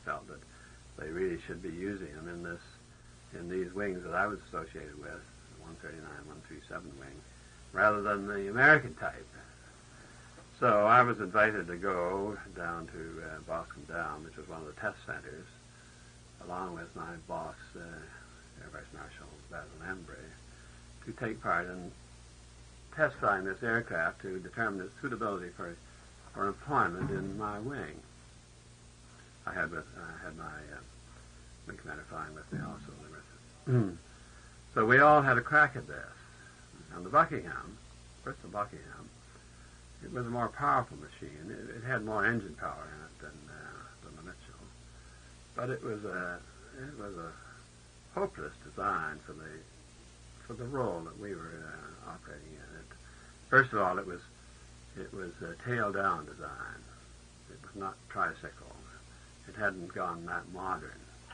felt that they really should be using them in these wings that I was associated with, the 139, 137 wing, rather than the American type. So I was invited to go down to Boscombe Down, which was one of the test centers, along with my boss, Air Vice Marshal Basil Embry, to take part in test flying this aircraft to determine its suitability for employment in my wing. I had my wing commander flying with me also. So we all had a crack at this. And the Buckingham, Bristol Buckingham, it was a more powerful machine. It had more engine power in it than the Mitchell, but it was a hopeless design for the role that we were operating in. First of all, it was a tail down design. It was not tricycle. It hadn't gone that modern.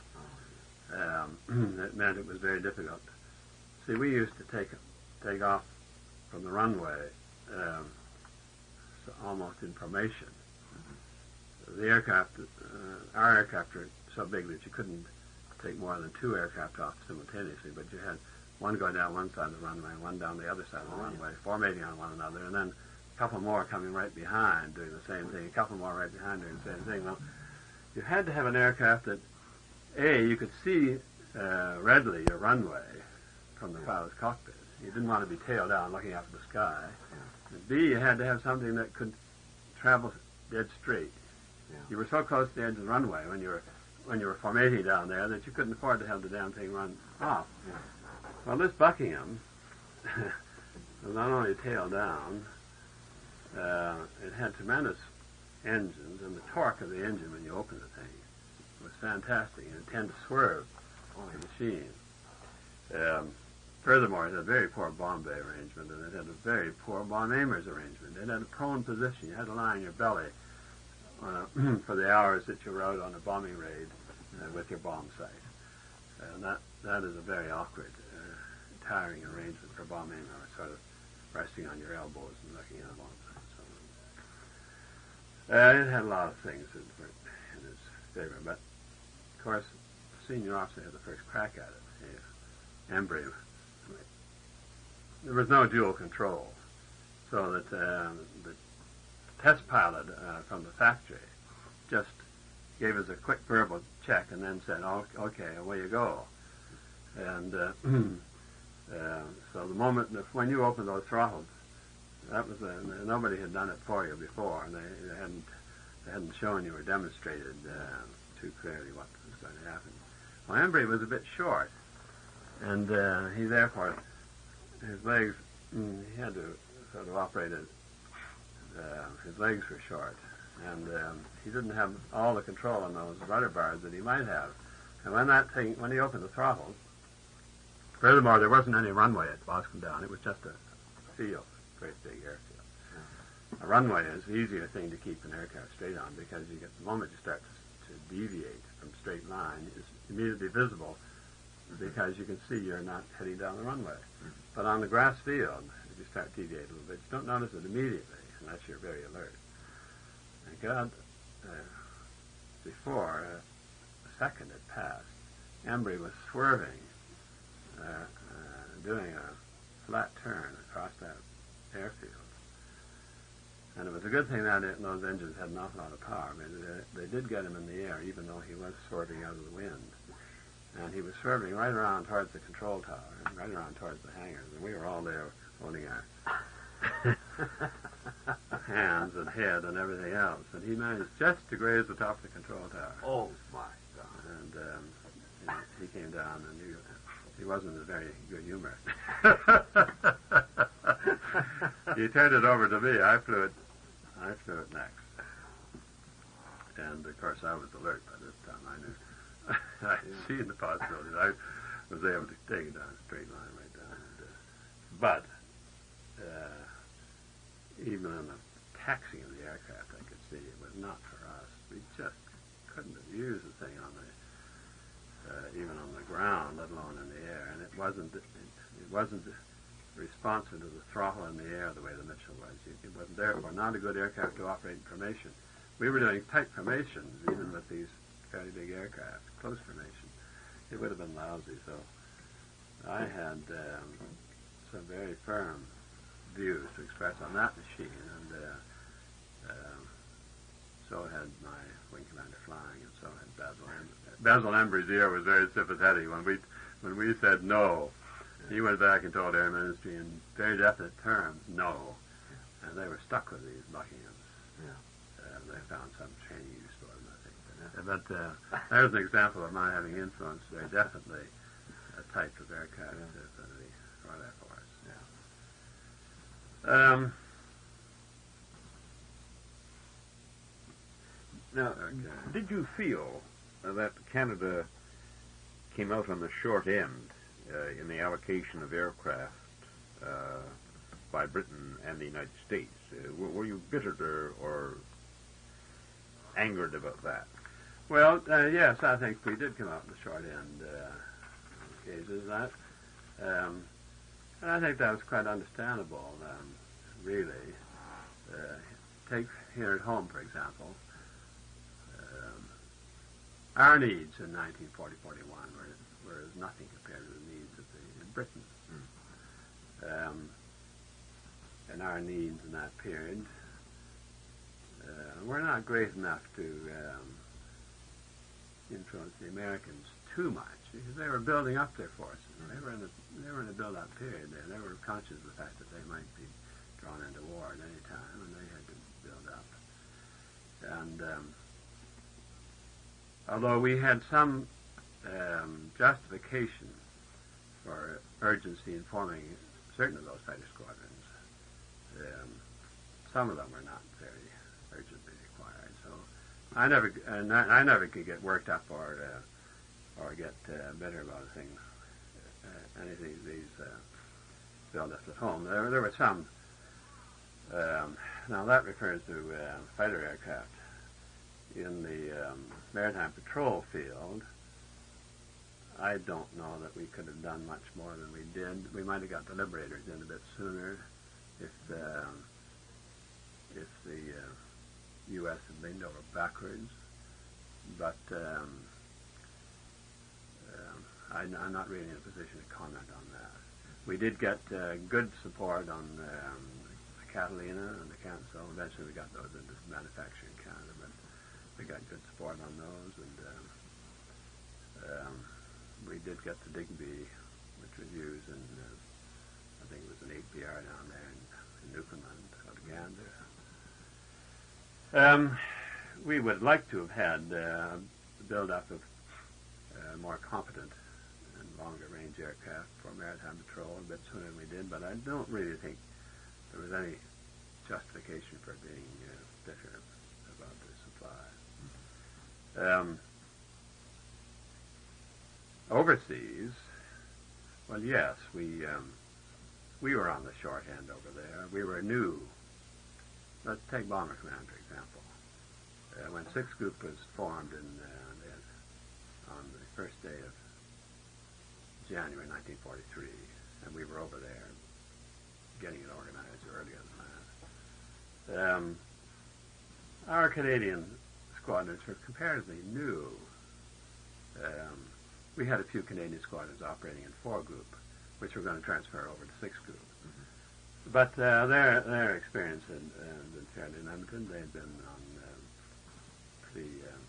It meant it was very difficult. See, we used to take off from the runway almost in formation. The aircraft, our aircraft were so big that you couldn't take more than two aircraft off simultaneously, but you had one going down one side of the runway, one down the other side of the runway, formating on one another, and then a couple more coming right behind doing the same thing, a couple more right behind doing the same thing. Well, you had to have an aircraft that, A, you could see readily your runway from the pilot's cockpit. You didn't want to be tail down looking up at the sky. And B, you had to have something that could travel dead straight. You were so close to the edge of the runway when you were formating down there that you couldn't afford to have the damn thing run off. Well, this Buckingham was not only tail down, it had tremendous engines, and the torque of the engine when you opened the thing was fantastic, and it tended to swerve the machine. Furthermore, it had a very poor bomb bay arrangement, and it had a very poor bomb aimers arrangement. It had a prone position. You had to lie on your belly for the hours that you were out on a bombing raid with your bomb sight. And that is a very awkward, tiring arrangement for a bomb aimer, sort of resting on your elbows and looking at a bomb sight. So, it had a lot of things that were in its favor, but of course, the senior officer had the first crack at it. Embry. There was no dual control, so that the test pilot from the factory just gave us a quick verbal check and then said, "Oh, okay, away you go." And so the moment when you opened those throttles, that was nobody had done it for you before, and they hadn't shown you or demonstrated too clearly what was going to happen. Well, Embry was a bit short, and he therefore, his legs, he had to sort of operate it. His legs were short, and he didn't have all the control on those rudder bars that he might have. And when he opened the throttles, furthermore, there wasn't any runway at Boscombe Down. It was just a field, a great big airfield. A runway is the easier thing to keep an aircraft straight on because the moment you start to deviate from straight line, it's immediately visible because you can see you're not heading down the runway. But on the grass field, if you start deviating a little bit, you don't notice it immediately unless you're very alert. Thank God, before a second had passed, Embry was swerving, doing a flat turn across that airfield. And it was a good thing that those engines had an awful lot of power. I mean, they did get him in the air, even though he was swerving out of the wind. And he was swerving right around towards the control tower, and right around towards the hangars. And we were all there holding our hands and head and everything else. And he managed just to graze the top of the control tower. Oh, my God. And he came down, and he wasn't in a very good humor. He turned it over to me. I flew it next. And, of course, I was alert by this time. I knew. I'd seen the possibilities. I was able to take it down a straight line right down. But even in the taxiing of the aircraft, I could see it was not for us. We just couldn't have used the thing on even on the ground, let alone in the air. And it wasn't responsive to the throttle in the air the way the Mitchell was. It was therefore not a good aircraft to operate in formation. We were doing tight formations even with these fairly big aircraft, close formation, it would have been lousy. So I had some very firm views to express on that machine, and so had my wing commander flying, and so had Basil Basil Ambrosier was very sympathetic when we said no. He went back and told Air Ministry in very definite terms, no, and they were stuck with these Buckinghams. Yeah. They found some training use for them, I think. But there's an example of my having influenced very definitely a type of aircraft for the Royal Air Force. Yeah. Now, did you feel that Canada came out on the short end in the allocation of aircraft by Britain and the United States? Were you bitter or angered about that? Well, yes, I think we did come out on the short end cases. And I think that was quite understandable, really. Take here at home, for example. Our needs in 1940-41 were as nothing compared to the needs in Britain. And our needs in that period were not great enough to influence the Americans too much, because they were building up their forces. They were in a build-up period there. They were conscious of the fact that they might be drawn into war at any time, and they had to build up. And although we had some justification for urgency in forming certain of those fighter squadrons, some of them were not very urgently required. So I never could get worked up or get bitter about things. Anything of these build-ups at home. There were some. Now that refers to fighter aircraft. In the maritime patrol field, I don't know that we could have done much more than we did. We might have got the Liberators in a bit sooner if the U.S. had leaned over backwards. But I'm not really in a position to comment on that. We did get good support on the Catalina and the Kansas. Eventually we got those into manufacture in Canada, but we got good support on those, and we did get the Digby, which was used in, I think it was an 8BR down there in Newfoundland, out of Gander. We would like to have had the build-up of more competent and longer-range aircraft for maritime patrol a bit sooner than we did, but I don't really think there was any justification for being bitter about the supply. Overseas, well, yes, we were on the short end over there. We were new. Let's take Bomber Command, for example. When 6th Group was formed on the first day of January 1943, and we were over there getting it organized earlier than that. Our Canadian squadrons were comparatively new. We had a few Canadian squadrons operating in 4 Group, which were going to transfer over to 6 Group. Mm-hmm. But their experience had been fairly limited. They had been on pretty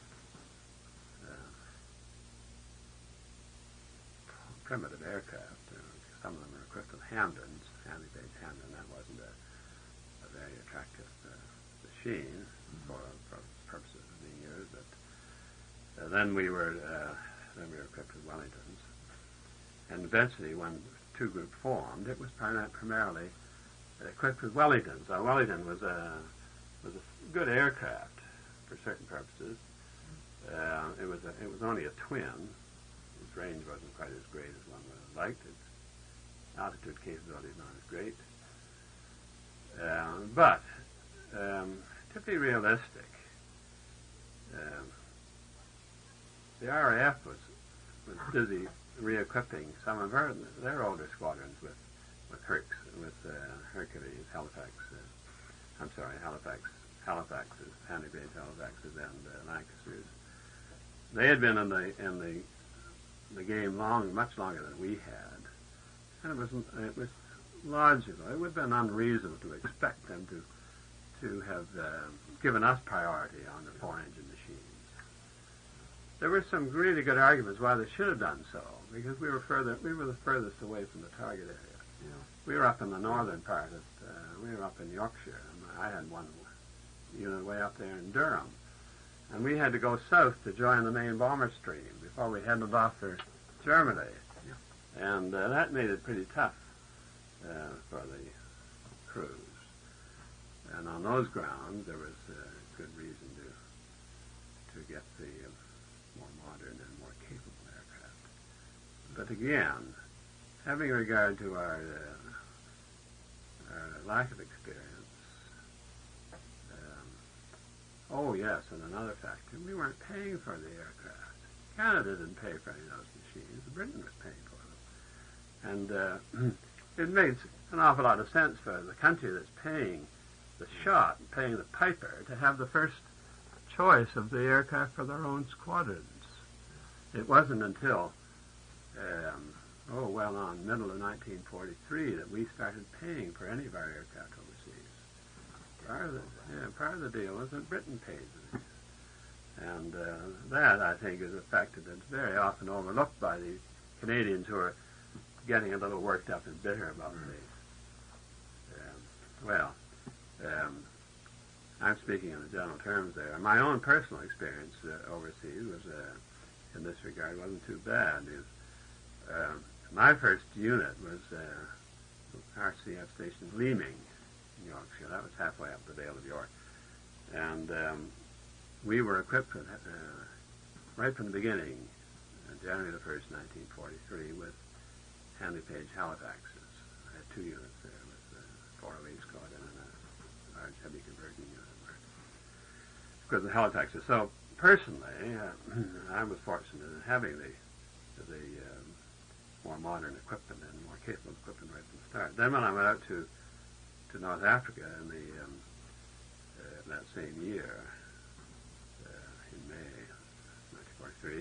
primitive aircraft. Some of them were equipped with Hamdens, Hanley-based Hamden. That wasn't a very attractive machine for purposes of being used. But then we were equipped with Wellingtons, and eventually, when 2 Group formed, it was primarily equipped with Wellingtons. Now, Wellington was a good aircraft for certain purposes. It was only a twin. Its range wasn't quite as great as one would have liked. Its altitude capability is not as great. But to be realistic, the RAF was busy re-equipping some of their older squadrons with Hercules, Halifaxes, Hanley-based Halifaxes, and Lancasters. They had been in the game much longer than we had, and it was logical. It would have been unreasonable to expect them to have given us priority on the 4-engine machines. There were some really good arguments why they should have done so, because we were the furthest away from the target area. Yeah. We were up in the northern part of, we were up in Yorkshire, and I had one unit way up there in Durham. And we had to go south to join the main bomber stream before we headed off for Germany. Yeah. And that made it pretty tough for the crews. And on those grounds, there was good reason to get the more modern and more capable aircraft. But again, having regard to our lack of experience, oh yes, and another factor, we weren't paying for the aircraft. Canada didn't pay for any of those machines. Britain was paying for them. And it made an awful lot of sense for the country that's paying the shot, paying the piper, to have the first choice of the aircraft for their own squadrons. It wasn't until, middle of 1943 that we started paying for any of our aircraft overseas. Part of the deal was that Britain paid for these. And that, I think, is a factor that's very often overlooked by the Canadians who are getting a little worked up and bitter about I'm speaking in the general terms there. My own personal experience overseas was, in this regard, wasn't too bad. My first unit was RCF Station Leeming in Yorkshire. That was halfway up the Vale of York. And we were equipped with, right from the beginning, January the 1st, 1943, with Handley Page Halifaxes. I had 2 units there with 408 Squadron and a large heavy conversion unit. Because of the Halifaxes. So personally, I was fortunate in having the more modern equipment and more capable equipment right from the start. Then when I went out to North Africa in that same year, in May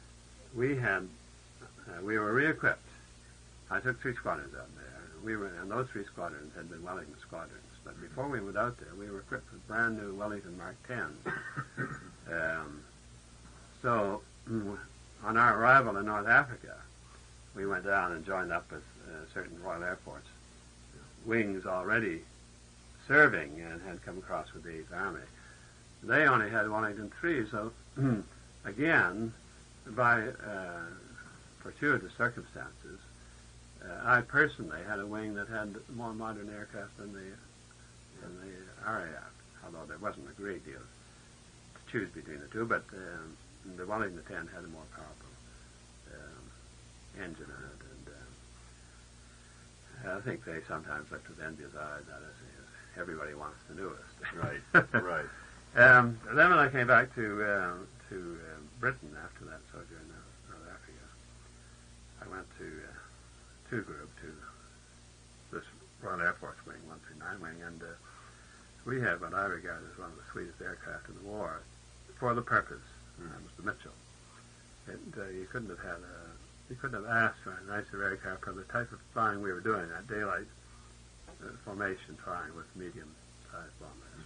1943, we were re-equipped. I took 3 squadrons out there. And those 3 squadrons had been Wellington squadrons. But before we went out there, we were equipped with brand new Wellington Mark 10s. So on our arrival in North Africa, we went down and joined up with certain Royal Air Force wings already serving and had come across with the 8th Army. They only had Wellington 3, so again, by fortuitous circumstances, I personally had a wing that had more modern aircraft than the RAF, although there wasn't a great deal to choose between the two, but the Wellington 10 had a more powerful engine in it, and I think they sometimes looked with envious eyes at us, as everybody wants the newest. Right. Then when I came back to Britain after that sojourn in North Africa, I went to group to this Royal Air Force wing, 139 wing, and we had what I regard as one of the sweetest aircraft in the war for the purpose. That was the Mitchell. You couldn't have asked for a nicer aircraft for the type of flying we were doing, that daylight formation flying with medium-sized bombers.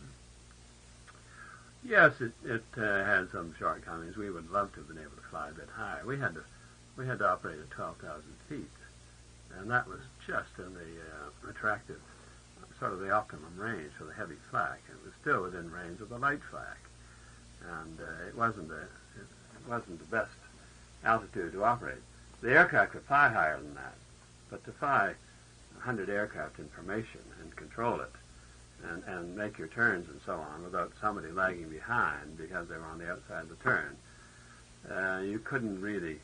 Yes, it had some shortcomings. We would love to have been able to fly a bit higher. We had to operate at 12,000 feet, and that was just in the attractive, sort of the optimum range for the heavy flak. It was still within range of the light flak, and it wasn't the best altitude to operate. The aircraft could fly higher than that, but to fly 100 aircraft in formation and control it, and make your turns and so on without somebody lagging behind because they were on the outside of the turn, you couldn't really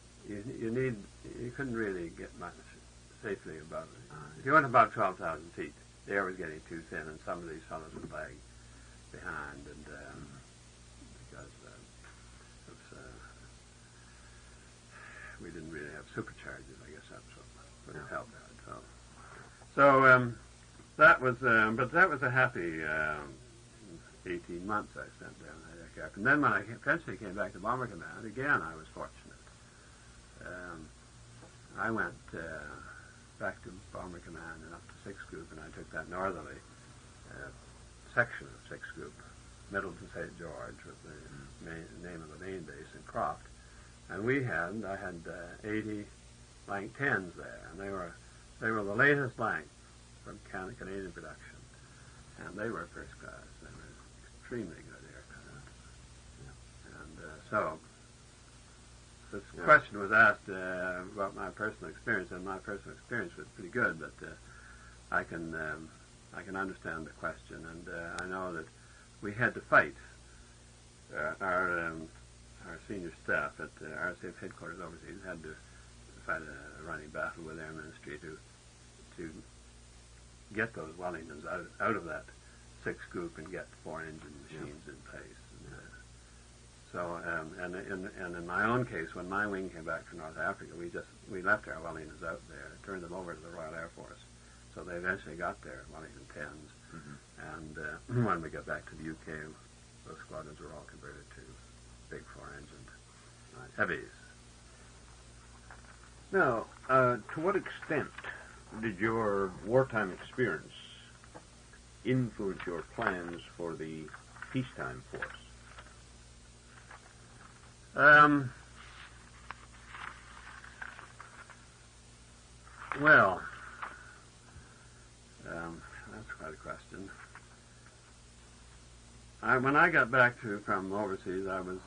get much safely above it. If you went above 12,000 feet, the air was getting too thin, and some of these fellows would lag behind, and because we didn't really have superchargers, I guess that's what would have helped out. So that was a happy 18 months I spent there on that aircraft. And then when I eventually came back to Bomber Command, again I was fortunate. I went back to Bomber Command and up to 6th Group, and I took that northerly section of 6th Group, Middleton St. George, was the name of the main base in Croft. And I had 80 Lank 10s there, and they were the latest Lank from Canadian production, and they were first class. They were extremely good aircraft. Yeah. And so this question was asked about my personal experience, and my personal experience was pretty good, but I can understand the question, and I know that we had to fight. Our senior staff at RCF headquarters overseas had to fight a running battle with Air Ministry to get those Wellingtons out of that 6th Group and get 4-engine machines in place. And, and in my own case, when my wing came back from North Africa, we left our Wellingtons out there, turned them over to the Royal Air Force. So they eventually got their Wellington 10s. Mm-hmm. And when we got back to the UK, those squadrons were all converted to big 4-engined heavies. Now, to what extent did your wartime experience influence your plans for the peacetime force? Well, that's quite a question. When I got back from overseas, I was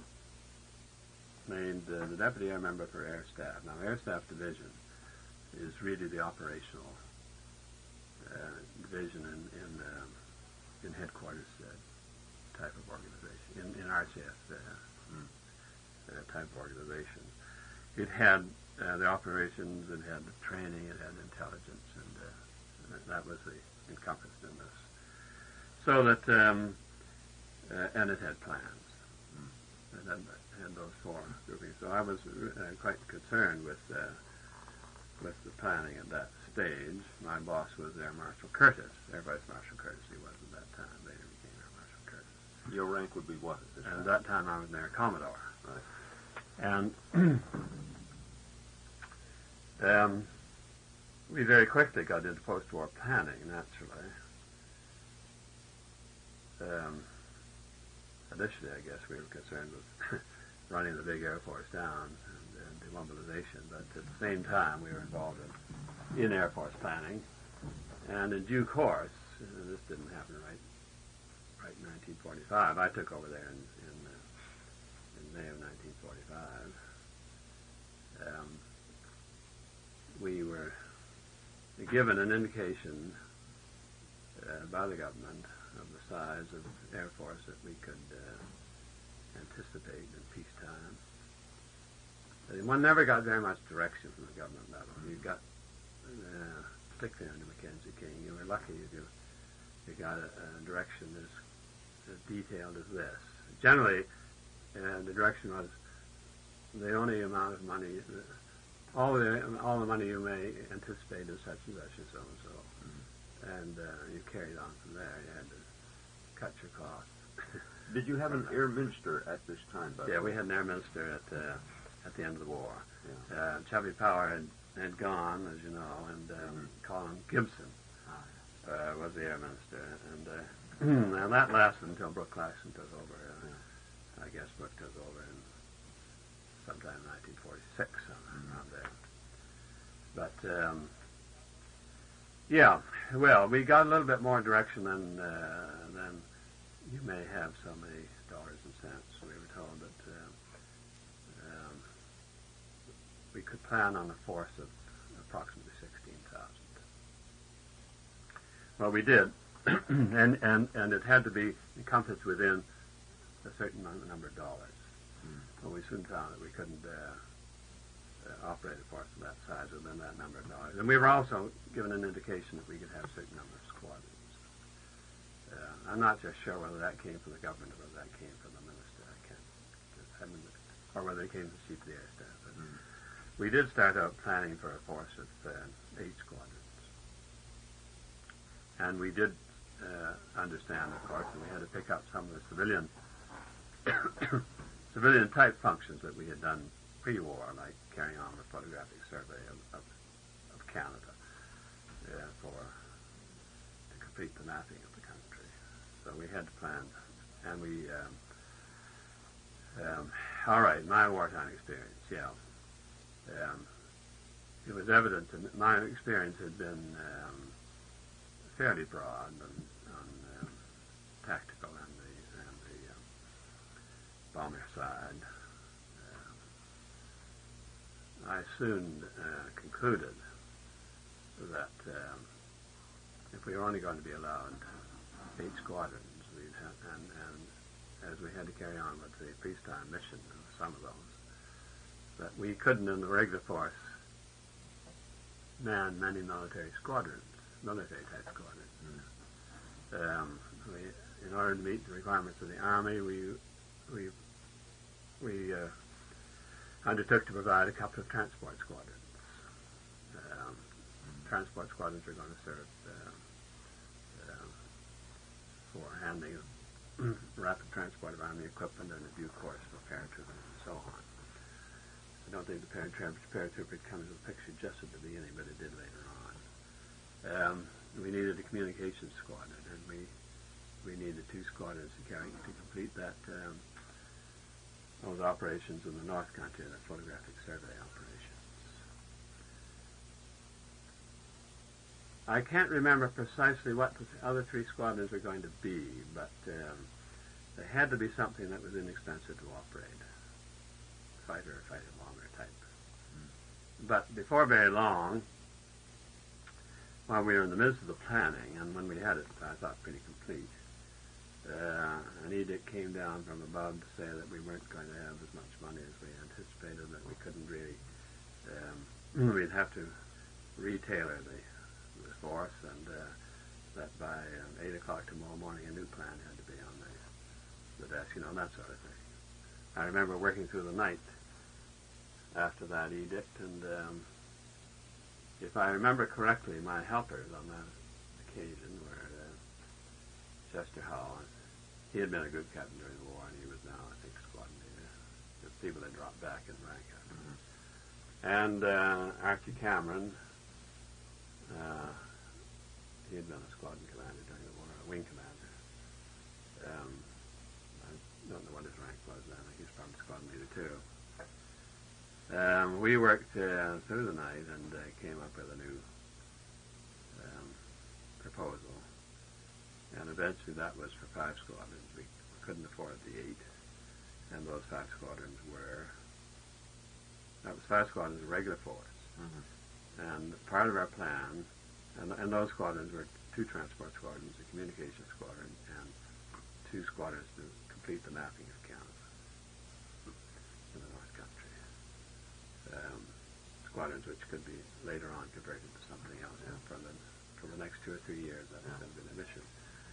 named the Deputy Air Member for Air Staff. Now, Air Staff Division is really the operational division in headquarters type of organization, in RCF type of organization. It had the operations, it had the training, it had intelligence, and that was encompassed in this. So that, and it had plans. It had those 4 groupings. So I was quite concerned with the planning at that stage. My boss was Air Marshal Curtis, Air Vice Marshal Curtis. He was at that time. Later became Air Marshal Curtis. Your rank would be what? At that time I was an Air Commodore. Right. And we very quickly got into post-war planning, naturally. Initially, I guess, we were concerned with running the big Air Force down and demobilization, but at the same time, we were involved in Air Force planning. And in due course, this didn't happen right in 1945. I took over there in May of 1945. We were given an indication by the government of the size of Air Force that we could anticipate in peacetime. One never got very much direction from the government level. You got, particularly under Mackenzie King, you were lucky if you got a direction as detailed as this. Generally, the direction was the only amount of money, all the money you may anticipate is such and such and so and so. And you carried on from there. You had to cut your costs. Did you have an Air Minister at this time? Yeah, we had an Air Minister at the end of the war. Yeah. Chevy Power had gone, as you know, and Colin Gibson was the Air Minister. And that lasted until Brooke Claxton took over. I guess Brooke took over in sometime in 1946, around there. But yeah, well, we got a little bit more direction than you may have so many dollars and cents. We were told that we could plan on a force of approximately 16,000. Well, we did, and it had to be encompassed within a certain number of dollars. But we soon found that we couldn't operate a force of that size within that number of dollars. And we were also given an indication that we could have a certain number of squadrons. I'm not just sure whether that came from the government or whether that came from the minister. Or whether it came from the chief of the air staff. But we did start out planning for a force of 8 squadrons. And we did understand, of course, and we had to pick up some of the civilian type functions that we had done pre-war, like carrying on the photographic survey of Canada to complete the mapping of the country. So we had to plan, and we all right, my wartime experience, yeah. It was evident that my experience had been fairly broad and tactical and the bomber side. I soon concluded that if we were only going to be allowed 8 squadrons, and as we had to carry on with the peacetime mission of some of those, that we couldn't in the regular force man many military squadrons, military-type squadrons. In order to meet the requirements of the Army, we undertook to provide a couple of transport squadrons. Transport squadrons were going to serve for handling of rapid transport of Army equipment and a due course for paratroopers and so on. I don't think the paratrooper comes with the picture just at the beginning, but it did later on. We needed a communications squadron, and we needed 2 squadrons to complete that those operations in the North Country, the photographic survey operations. I can't remember precisely what the other 3 squadrons were going to be, but there had to be something that was inexpensive to operate. Fighter bomber type. But before very long, while we were in the midst of the planning, and when we had it, I thought, pretty complete, an edict came down from above to say that we weren't going to have as much money as we anticipated, that we couldn't really, we'd have to retailer the force, and that by 8 o'clock tomorrow morning a new plan had to be on the desk, that sort of thing. I remember working through the night after that edict, and if I remember correctly, my helpers on that occasion were Chester Hall. He had been a good captain during the war, and he was now, I think, squadron leader. The people had dropped back in rank after him. And Archie Cameron, he had been a squadron commander during the war, a wing commander. I don't know what his rank was then. I think he's probably squadron leader too. We worked through the night and came up with a new proposal. And eventually that was for 5 squadrons. We couldn't afford the 8. And those 5 squadrons that was 5 squadrons of regular force. Mm-hmm. And part of our plan, and those squadrons were 2 transport squadrons, a communication squadron, and 2 squadrons to complete the mapping of Canada in the North Country. Squadrons which could be later on converted to something else. And for the next 2 or 3 years, that was going to be the mission.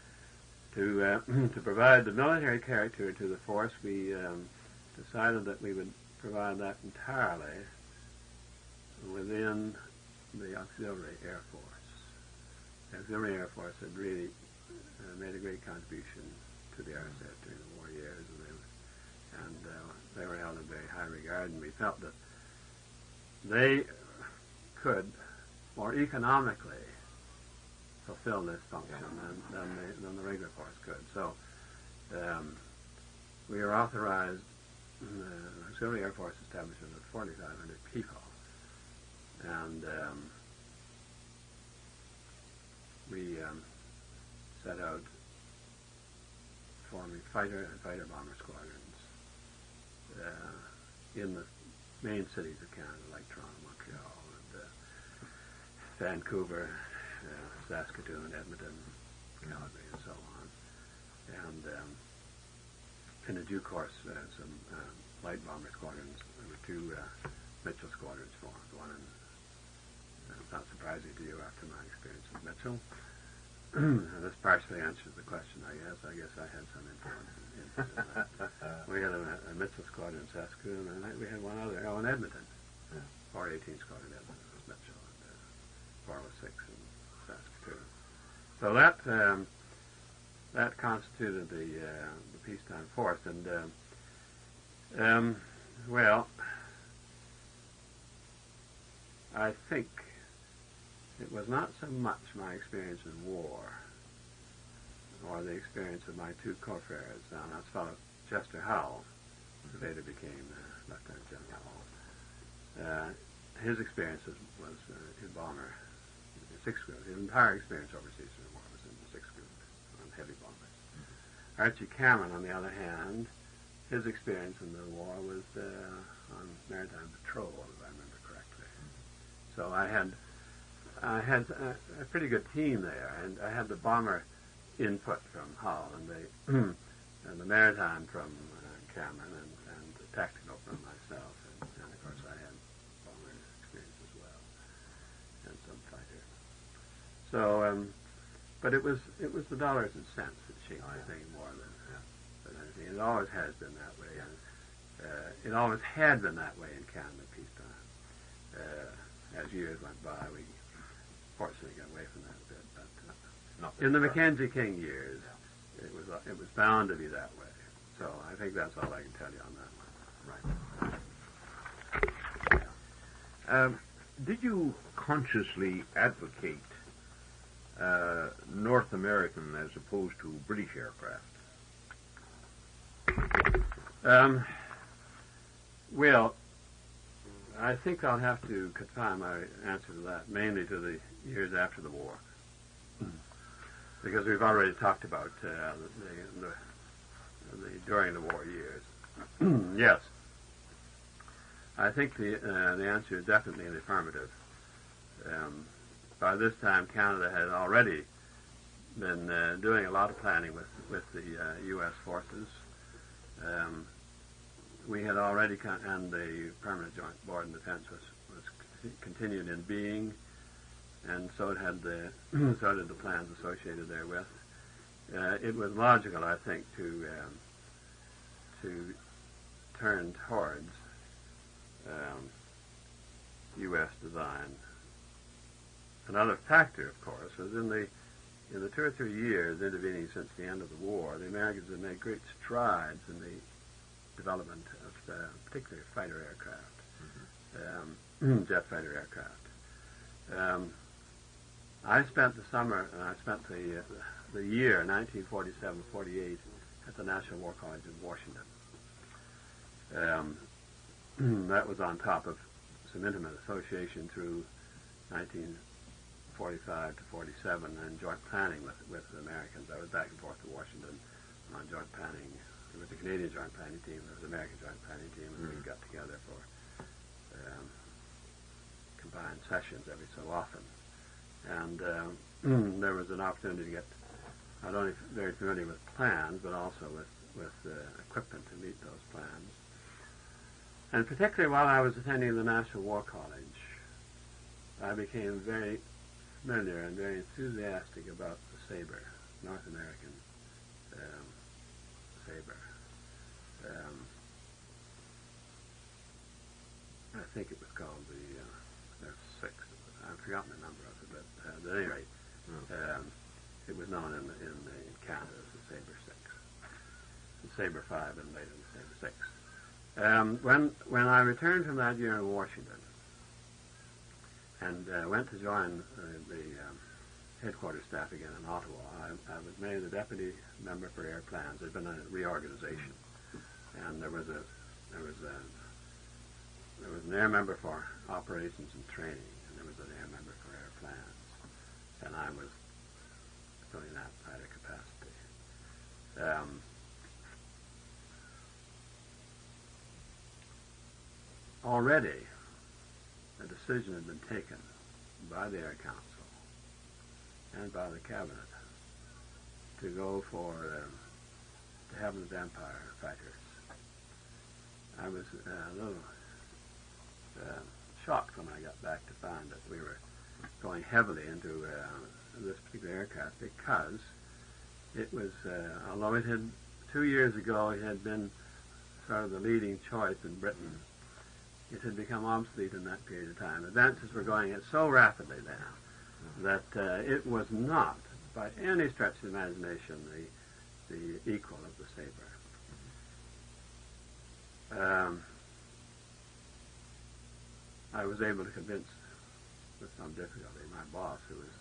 To provide the military character to the force, we decided that we would provide that entirely within the Auxiliary Air Force. The Auxiliary Air Force had really made a great contribution to the RSF during the war years, and they were held in very high regard, and we felt that they could more economically fulfill this function than the regular force could. So we were authorized, the Auxiliary Air Force establishment of 4,500 people, and we set out forming fighter and fighter bomber squadrons in the main cities of Canada, like Toronto, Montreal, and Vancouver, Saskatoon, Edmonton, Calgary, and so on. And in the due course, some light bomber squadrons. There were 2 Mitchell squadrons formed. One in, not surprising to you after my experience with Mitchell. This partially answers the question, I guess. I guess I had some influence in that. We had a Mitchell squadron in Saskatoon, and we had one other, in Edmonton. 418 squadron in Edmonton was Mitchell, and 406 in Saskatoon. So that that constituted the peacetime force. And well, I think it was not so much my experience in war or the experience of my two confreres. Now, that's fellow Chester Howell, who later became Lieutenant General. His experience was in bomber, the 6th Group. His entire experience overseas in the war was in the 6th Group on heavy bombers. Archie Cameron, on the other hand, his experience in the war was on maritime patrol, if I remember correctly. So I had a pretty good team there, and I had the bomber input from Hull, and the maritime from Cameron, and the tactical from myself, and of course I had bomber experience as well, and some fighter. So, but it was the dollars and cents that shaped the thing more than anything. It always has been that way, and it always had been that way in Canada peacetime. As years went by, we fortunately got away from that a bit, but in the Mackenzie King years, it was bound to be that way. So I think that's all I can tell you on that one. Right. Did you consciously advocate North American as opposed to British aircraft? Well, I think I'll have to confine my answer to that mainly to the years after the war, because we've already talked about the during the war years. Yes, I think the answer is definitely in the affirmative. By this time, Canada had already been doing a lot of planning with the U.S. forces. We had already, and the Permanent Joint Board in Defense was continued in being, and so it had so did the plans associated therewith. It was logical, I think, to turn towards U.S. design. Another factor, of course, was in the 2 or 3 years intervening since the end of the war, the Americans had made great strides in the development of particularly fighter aircraft, jet fighter aircraft. I spent the summer, and I spent the year 1947-48 at the National War College in Washington. That was on top of some intimate association through 1945 to 47 and joint planning with the Americans. I was back and forth to Washington on joint planning. There was a Canadian joint planning team, there was an American joint planning team, and we got together for combined sessions every so often. And there was an opportunity to get not only very familiar with plans, but also with equipment to meet those plans. And particularly while I was attending the National War College, I became very familiar and very enthusiastic about the Sabre, North American Sabre. I think it was called the F6. I've forgotten the number of it, but at any rate, it was known in Canada as the Sabre 6, the Sabre 5, and later the Sabre 6. When I returned from that year in Washington and went to join the headquarters staff again in Ottawa, I was made the deputy member for air plans. There'd been a reorganization, and there was an air member for operations and training, and there was an air member for air plans, and I was filling that either capacity. Already, a decision had been taken by the Air Council and by the Cabinet to go for the Heaven's Empire fighters. I was a little shocked when I got back to find that we were going heavily into this particular aircraft, because it was, although it had 2 years ago it had been sort of the leading choice in Britain, it had become obsolete in that period of time. Advances were going so rapidly now that it was not, by any stretch of the imagination, the equal of the Sabre. I was able to convince, with some difficulty, my boss, who was,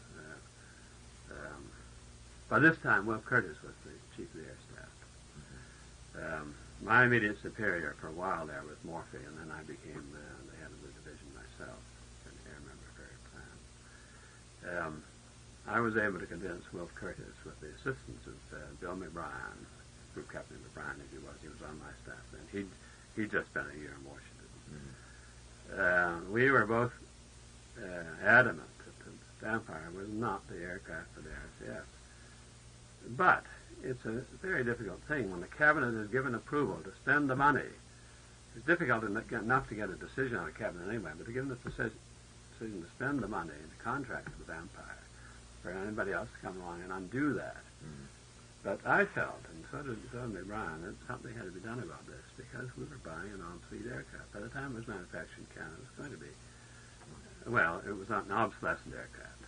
by this time, Wilf Curtis was the chief of the Air Staff. My immediate superior for a while there was Morphy, and then I became the head of the division myself, an Air Member Ferry Plan. I was able to convince Wilf Curtis, with the assistance of Bill McBrien, Group Captain McBrien as he was on my staff then. He'd just spent a year in Washington. We were both adamant that the Vampire was not the aircraft for the RCS. But it's a very difficult thing when the cabinet is given approval to spend the money. It's difficult enough to get a decision on a cabinet anyway, but to give them the decision to spend the money and to contract with the Vampire for anybody else to come along and undo that. But I felt, and so did McBrien, that something had to be done about this because we were buying an obsolete aircraft. By the time it was manufactured in Canada, it was going to be, well, it was not an obsolescent aircraft.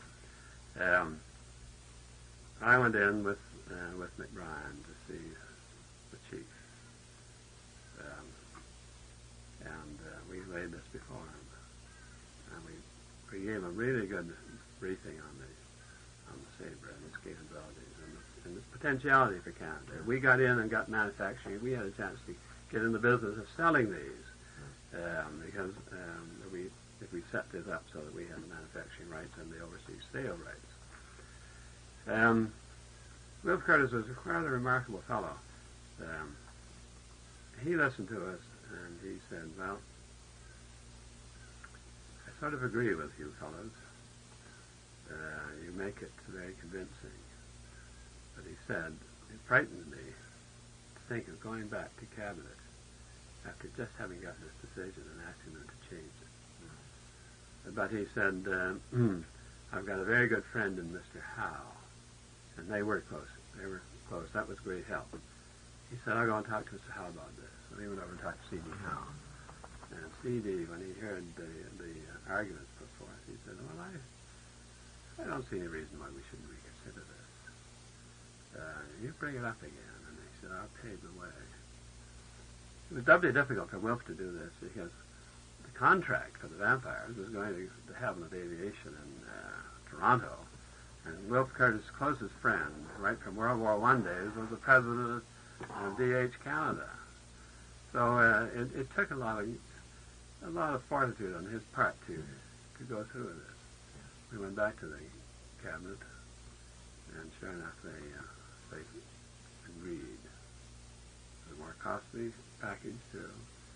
I went in with McBrien to see the chief, and we laid this before him, and we gave him a really good briefing on the Sabre and its capabilities and its potentiality for Canada. We got in and got manufacturing. We had a chance to get in the business of selling these because if we set this up so that we had the manufacturing rights and the overseas sale rights. Wilf Curtis was a rather remarkable fellow. He listened to us and he said, well, I sort of agree with you fellows. You make it very convincing. But he said, it frightened me to think of going back to Cabinet after just having got this decision and asking them to change it. But he said, I've got a very good friend in Mr. Howe. And they were close. That was great help. He said, I'll go and talk to Mr. Howe about this. So he went over and talked to C.D. Howe. And C.D., when he heard the arguments put forth, he said, well, I don't see any reason why we shouldn't reconsider this. You bring it up again. And he said, I'll pave the way. It was doubly difficult for Wilf to do this because the contract for the Vampires was going to the Heaven of Aviation in Toronto. And Wilf Curtis' closest friend, right from World War I days, was the president of DH Canada. So it took a lot of fortitude on his part to go through with this. We went back to the cabinet, and sure enough, they agreed. The more costly package too.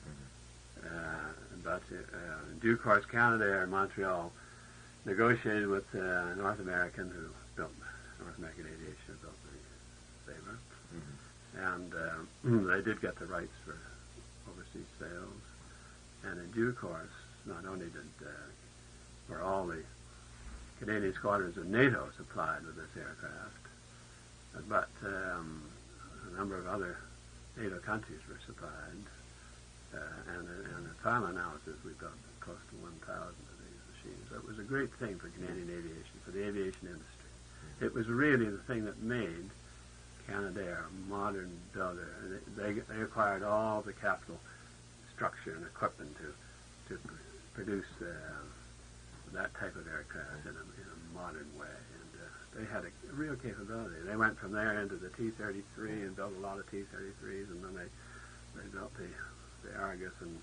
But in due course, Canada Air in Montreal negotiated with North American, who built North American Aviation, who built the Sabre, and they did get the rights for overseas sales. And in due course, not only were all the Canadian squadrons of NATO supplied with this aircraft, but a number of other NATO countries were supplied. And in the final analysis, we built close to 1,000 of these machines. So it was a great thing for Canadian aviation, for the aviation industry. It was really the thing that made Canadair a modern builder. And they acquired all the capital structure and equipment to produce that type of aircraft in a modern way. And they had a real capability. They went from there into the T-33 and built a lot of T-33s, and then they built the Argus and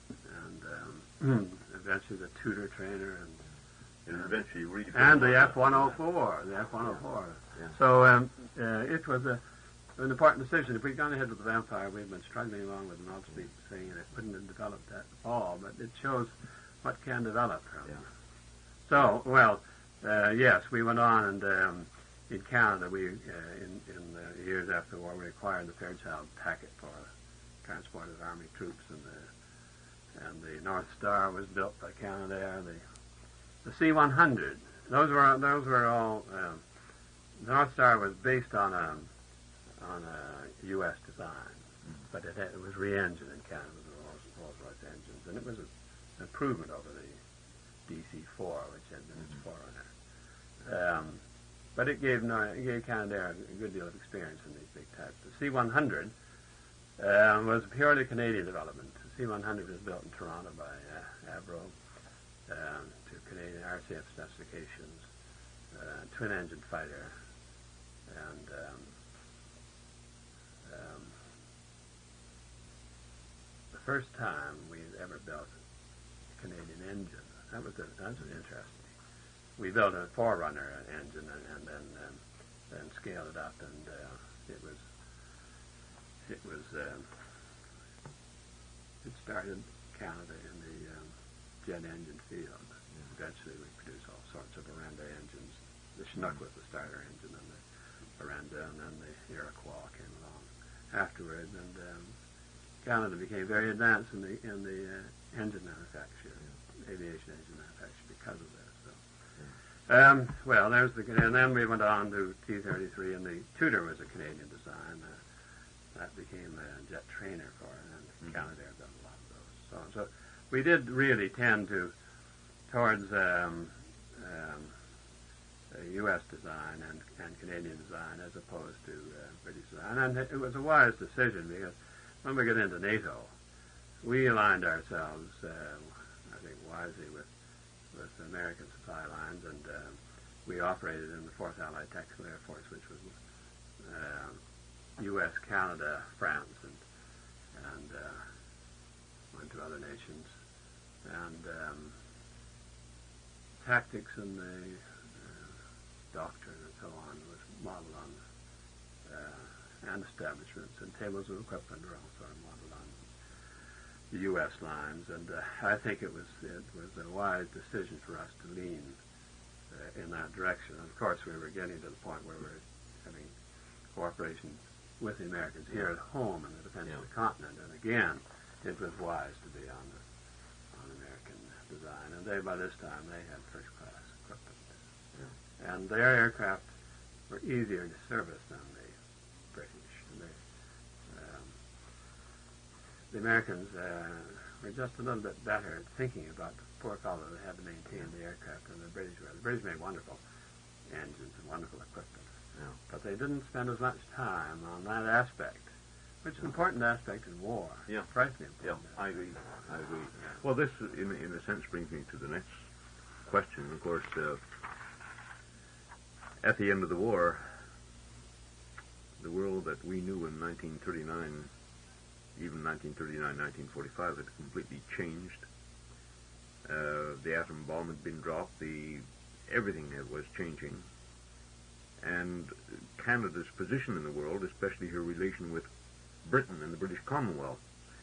eventually the Tudor trainer and eventually and the F-104. Yeah. So it was an important decision. If we'd gone ahead with the Vampire, we'd been struggling along with an obsolete thing, and it couldn't have developed at all. But it shows what can develop from. Yeah. So, well, yes, we went on, and in Canada, we in the years after the war, we acquired the Fairchild packet for transport of Army troops, and the North Star was built by Canadair. The C-100, those were all. The North Star was based on a U.S. design, but it was re-engined in Canada with the Rolls-Royce engines, and it was an improvement over the DC-4, which had been its forerunner. but it gave Canadair a good deal of experience in these big types. The C-100 was a purely Canadian development. The C-100 was built in Toronto by Avro to Canadian RCF specifications, twin-engine fighter, and the first time we ever built a Canadian engine. That was interesting. We built a Forerunner engine and then scaled it up, and it started Canada in the jet engine field. Eventually, we produced all sorts of Orenda engines. The Chinook was the starter engine, and the Orenda, and then the Iroquois came along afterwards, and Canada became very advanced in the engine manufacture, aviation engine manufacture, because of this. So, well, and then we went on to T-33, and the Tudor was a Canadian design. That became a jet trainer for it, and Canadair done a lot of those. So we did really tend towards U.S. design and Canadian design as opposed to British design. And it was a wise decision, because when we got into NATO, we aligned ourselves, I think, wisely with American supply lines, and we operated in the 4th Allied Tactical Air Force, which was U.S., Canada, France, and went to other nations. And tactics and the doctrine and so on was modeled on, and establishments and tables of equipment were also modeled on the U.S. lines. And I think it was a wise decision for us to lean in that direction. And of course, we were getting to the point where we were having cooperation with the Americans here at home in the defense of the continent. And again, it was wise to be on American design. And by this time, they had first-class equipment. Yeah. And their aircraft were easier to service than the British. And the Americans were just a little bit better at thinking about the poor fellow that had to maintain the aircraft than the British were. The British made wonderful engines and wonderful equipment. Yeah. But they didn't spend as much time on that aspect, which is an important aspect in war. Yeah. Frightfully important. Yeah, I agree. Well, this, in a sense, brings me to the next question. Of course, at the end of the war, the world that we knew in 1939, even 1939, 1945, had completely changed. The atom bomb had been dropped. Everything was changing. And Canada's position in the world, especially her relation with Britain and the British Commonwealth,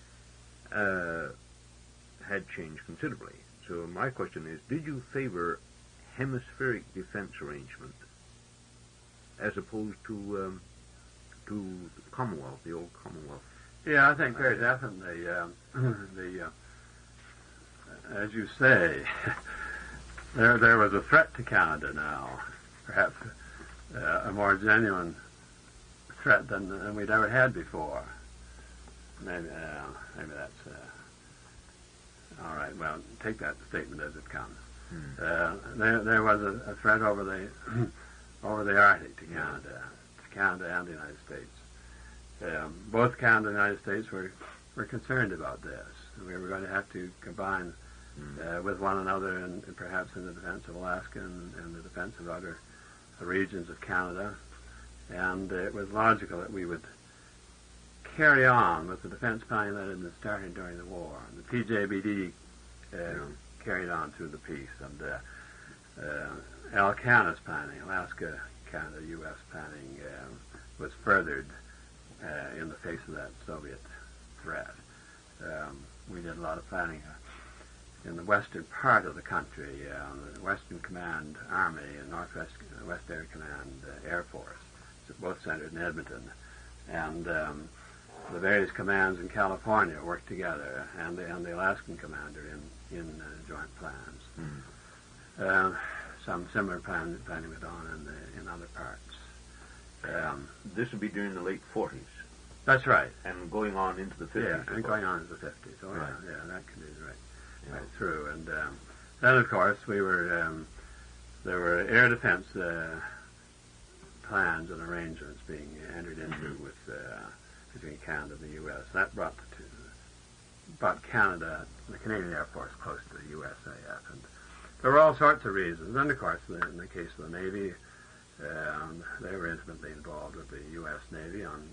had changed considerably. So my question is, did you favor hemispheric defense arrangement as opposed to the Commonwealth, the old Commonwealth? Yeah, I think very definitely. As you say, there was a threat to Canada now, perhaps a more genuine threat than we'd ever had before. Maybe that's all right. Well, take that statement as it comes. There was a threat over the Arctic to Canada and the United States. Both Canada and the United States were concerned about this. We were going to have to combine with one another, and perhaps in the defense of Alaska and the defense of other regions of Canada. And it was logical that we would carry on with the defense planning that had been started during the war. And the PJBD carried on through the peace, and ALCANA's planning, Alaska, Canada, U.S. planning, was furthered in the face of that Soviet threat. We did a lot of planning in the western part of the country, the Western Command Army and Northwest West Air Command Air Force, both centered in Edmonton, and the various commands in California worked together, and the Alaskan commander in joint plans. Some similar planning went on in other parts. This would be during the late 40s. That's right. And going on into the 50s. Yeah, and going on into the 50s. Oh, right. Yeah, that can be right through. And then, of course, there were air defense plans and arrangements being entered into with between Canada and the U.S. That brought Canada, the Canadian Air Force, close to the USAF, and there were all sorts of reasons. And of course, in the case of the Navy, they were intimately involved with the U.S. Navy on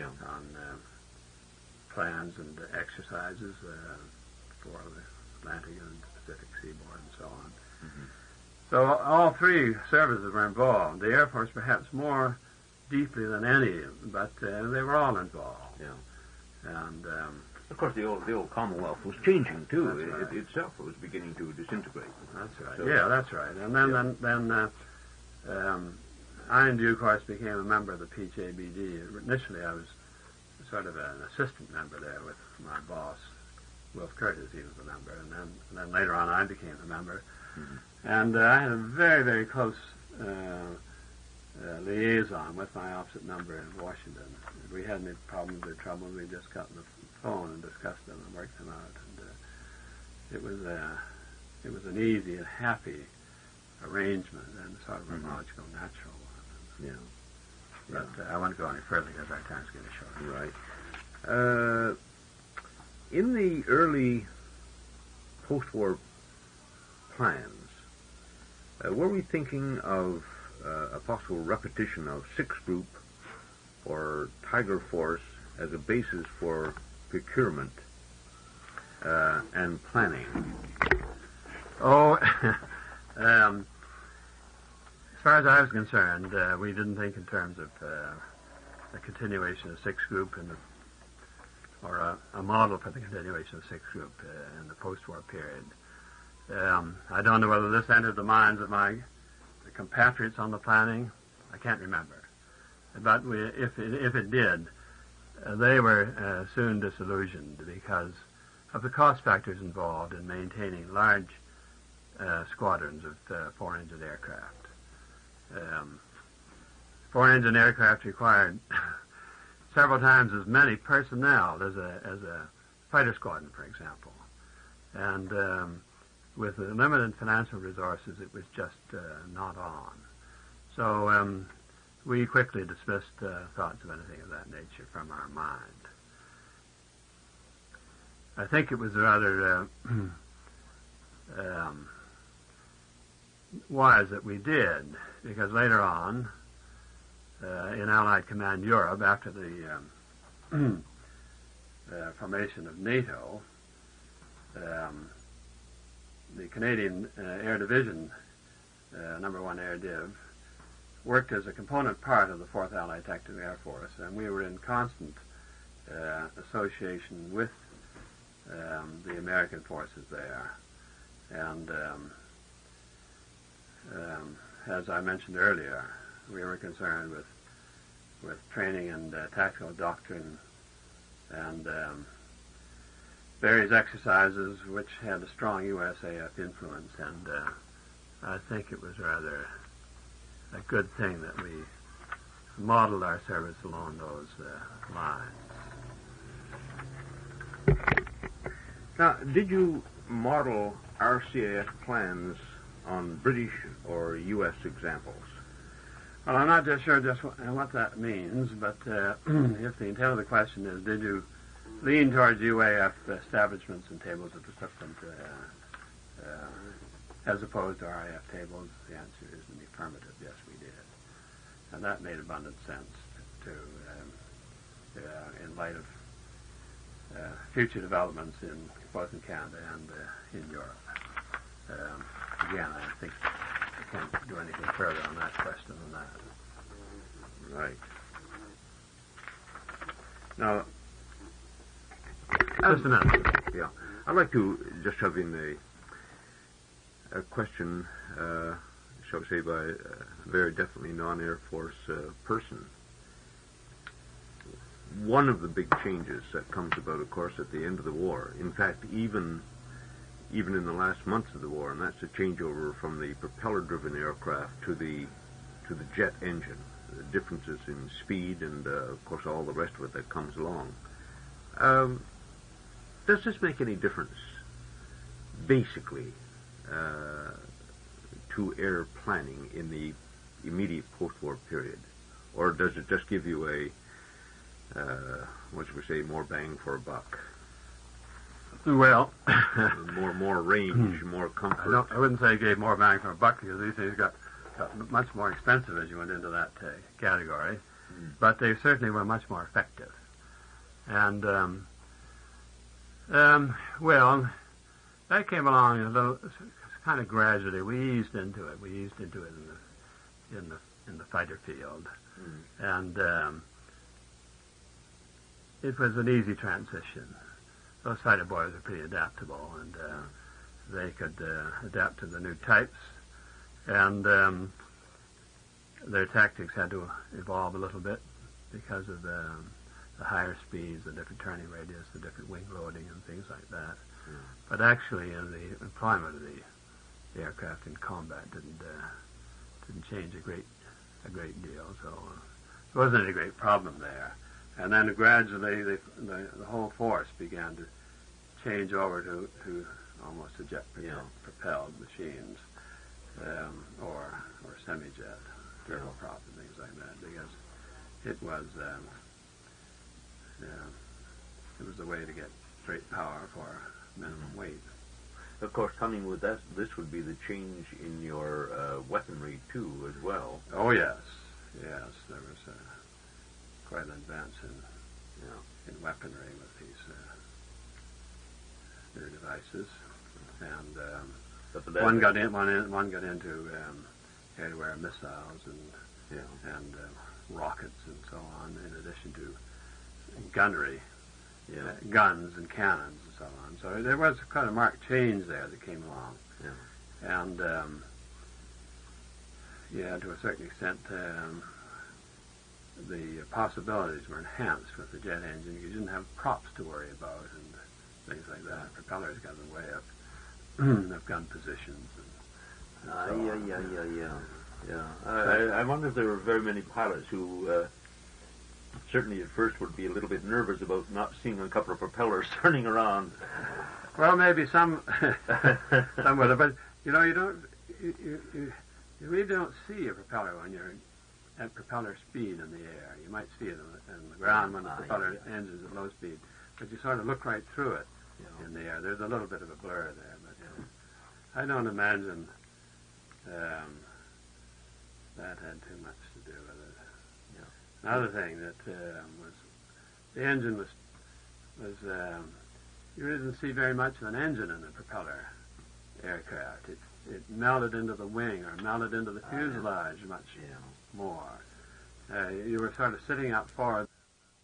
plans and exercises for the Atlantic and Pacific seaboard and so on. Mm-hmm. So all three services were involved. The Air Force perhaps more deeply than any, but they were all involved. Yeah. And of course, the old Commonwealth was changing too. Right. Itself was beginning to disintegrate. That's right. So, yeah, that's right. And then I, in due course, became a member of the PJBD. Initially, I was sort of an assistant member there with my boss, Wilf Curtis. He was a member, and then later on, I became a member. Mm-hmm. And I had a very, very close liaison with my opposite number in Washington. If we had any problems or trouble, we just got on the phone and discussed them and worked them out. And it was an easy and happy arrangement and sort of a logical, natural one. Yeah. But I won't go any further because our time's getting short. Right. In the early post-war plans, were we thinking of a possible repetition of Sixth Group or Tiger Force as a basis for procurement and planning? Oh, as far as I was concerned, we didn't think in terms of a continuation of Sixth Group or a model for the continuation of Sixth Group in the post-war period. I don't know whether this entered the minds of my compatriots on the planning. I can't remember. But if it did, they were soon disillusioned because of the cost factors involved in maintaining large squadrons of four-engine aircraft. Four-engine aircraft required several times as many personnel as a fighter squadron, for example. And with the limited financial resources, it was just not on. So we quickly dismissed thoughts of anything of that nature from our mind. I think it was rather wise that we did, because later on, in Allied Command Europe, after the formation of NATO, the Canadian Air Division, number 1 Air Div, worked as a component part of the 4th Allied Tactical Air Force, and we were in constant association with the American forces there. And as I mentioned earlier, we were concerned with training and tactical doctrine and various exercises which had a strong USAF influence, and I think it was rather a good thing that we modeled our service along those lines. Now, did you model RCAF plans on British or U.S. examples? Well, I'm not just sure what that means, but if the intent of the question is, did you lean towards UAF establishments and tables of equipment as opposed to RAF tables, the answer is in the affirmative. Yes, we did. And that made abundant sense to in light of future developments in both in Canada and in Europe. Again, I think I can't do anything further on that question than that. Right. Now, just a minute. Yeah, I'd like to just have in a question, shall we say, by a very definitely non-Air Force person. One of the big changes that comes about, of course, at the end of the war, in fact, even in the last months of the war, and that's the changeover from the propeller-driven aircraft to the jet engine, the differences in speed and, of course, all the rest of it that comes along. Does this make any difference, basically, to air planning in the immediate post-war period? or does it just give you a, what should we say, more bang for a buck? Well, more range, more comfort. I wouldn't say it gave more bang for a buck, because these things got much more expensive as you went into that category, but they certainly were much more effective. And well, that came along a little, kind of gradually. We eased into it. In the fighter field, and it was an easy transition. Those fighter boys are pretty adaptable, and they could adapt to the new types, and their tactics had to evolve a little bit because of the higher speeds, the different turning radius, the different wing loading, and things like that. But actually, in the employment of the aircraft in combat didn't change a great deal. So there wasn't any great problem there. And then gradually, the whole force began to change over to almost a jet propelled machines, or semi-jet turboprop and things like that, because it was the way to get great power for minimum weight. Of course, coming with that, this would be the change in your weaponry too, as well. Oh yes, there was quite an advance in weaponry with these new devices, and one got into air-to-air missiles and rockets and so on, in addition to gunnery, guns and cannons and so on. So there was kind of marked change there that came along, and to a certain extent, the possibilities were enhanced with the jet engine. You didn't have props to worry about and things like that. Propellers got in the way of gun positions. I wonder if there were very many pilots who certainly at first would be a little bit nervous about not seeing a couple of propellers turning around. Well, maybe some would have, but you really don't see a propeller when you're at propeller speed in the air. You might see it in the ground when the propeller engine's at low speed, but you sort of look right through it in the air. There's a little bit of a blur there, but I don't imagine that had too much to do with it. Another thing that was the engine was you really didn't see very much of an engine in the propeller aircraft. It melted into the wing or melted into the fuselage much more. You were sort of sitting up forward.